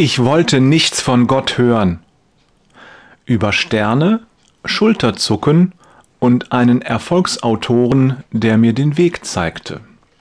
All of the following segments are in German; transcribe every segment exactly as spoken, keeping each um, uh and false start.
Ich wollte nichts von Gott hören. Über Sterne, Schulterzucken und einen Erfolgsautoren, der mir den Weg zeigte.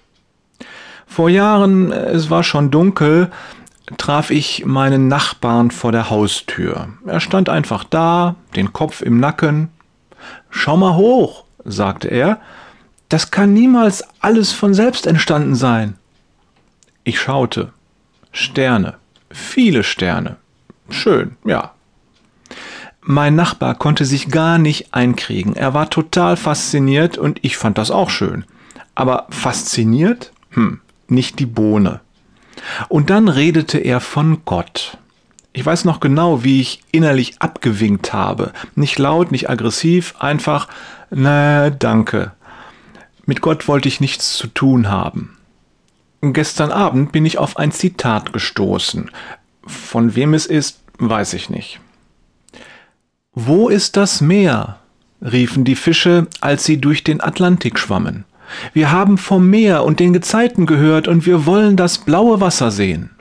Vor Jahren, es war schon dunkel, traf ich meinen Nachbarn vor der Haustür. Er stand einfach da, den Kopf im Nacken. »Schau mal hoch«, sagte er, »das kann niemals alles von selbst entstanden sein.« Ich schaute. Sterne, viele Sterne. Schön, ja. Mein Nachbar konnte sich gar nicht einkriegen. Er war total fasziniert und ich fand das auch schön. Aber fasziniert? Hm, nicht die Bohne. Und dann redete er von Gott. Ich weiß noch genau, wie ich innerlich abgewinkt habe. Nicht laut, nicht aggressiv, einfach, na, danke. Mit Gott wollte ich nichts zu tun haben. Gestern Abend bin ich auf ein Zitat gestoßen. Von wem es ist, weiß ich nicht. »Wo ist das Meer?« riefen die Fische, als sie durch den Atlantik schwammen. »Wir haben vom Meer und den Gezeiten gehört und wir wollen das blaue Wasser sehen.«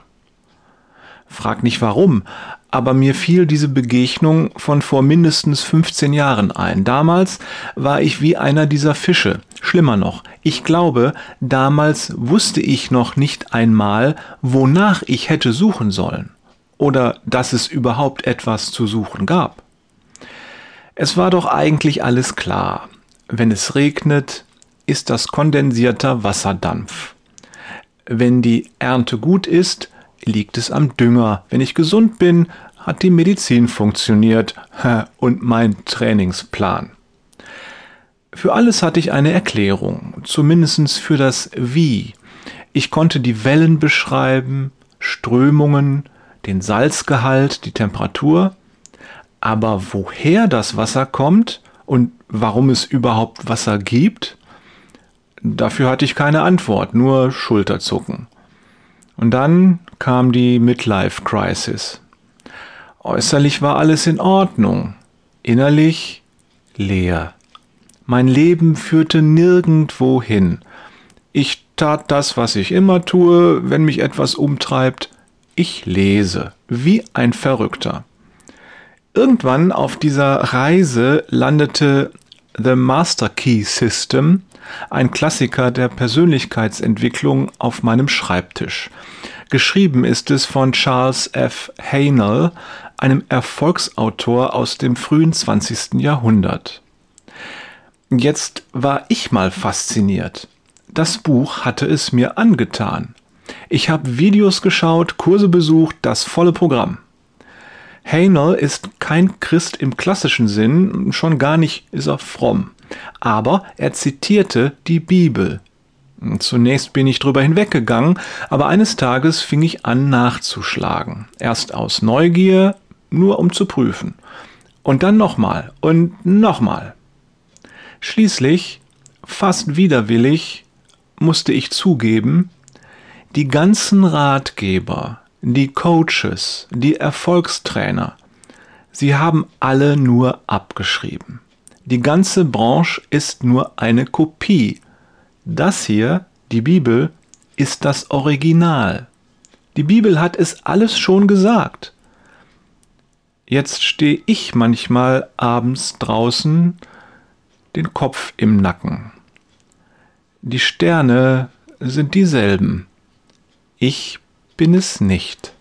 Frag nicht warum, aber mir fiel diese Begegnung von vor mindestens fünfzehn Jahren ein. Damals war ich wie einer dieser Fische. Schlimmer noch, ich glaube, damals wusste ich noch nicht einmal, wonach ich hätte suchen sollen. Oder dass es überhaupt etwas zu suchen gab. Es war doch eigentlich alles klar. Wenn es regnet, ist das kondensierter Wasserdampf. Wenn die Ernte gut ist, liegt es am Dünger. Wenn ich gesund bin, hat die Medizin funktioniert und mein Trainingsplan. Für alles hatte ich eine Erklärung, zumindest für das Wie. Ich konnte die Wellen beschreiben, Strömungen, den Salzgehalt, die Temperatur. Aber woher das Wasser kommt und warum es überhaupt Wasser gibt, dafür hatte ich keine Antwort, nur Schulterzucken. Und dann kam die Midlife-Crisis. Äußerlich war alles in Ordnung, innerlich leer. Mein Leben führte nirgendwo hin. Ich tat das, was ich immer tue, wenn mich etwas umtreibt. Ich lese, wie ein Verrückter. Irgendwann auf dieser Reise landete The Master Key System, ein Klassiker der Persönlichkeitsentwicklung, auf meinem Schreibtisch. Geschrieben ist es von Charles F. Haanel, einem Erfolgsautor aus dem frühen zwanzigsten Jahrhundert. Jetzt war ich mal fasziniert. Das Buch hatte es mir angetan. Ich habe Videos geschaut, Kurse besucht, das volle Programm. Haanel ist kein Christ im klassischen Sinn, schon gar nicht ist er fromm. Aber er zitierte die Bibel. Zunächst bin ich drüber hinweggegangen, aber eines Tages fing ich an nachzuschlagen. Erst aus Neugier, nur um zu prüfen. Und dann nochmal und nochmal. Schließlich, fast widerwillig, musste ich zugeben, die ganzen Ratgeber, die Coaches, die Erfolgstrainer, sie haben alle nur abgeschrieben. Die ganze Branche ist nur eine Kopie. Das hier, die Bibel, ist das Original. Die Bibel hat es alles schon gesagt. Jetzt stehe ich manchmal abends draußen, den Kopf im Nacken. Die Sterne sind dieselben. Ich bin es nicht.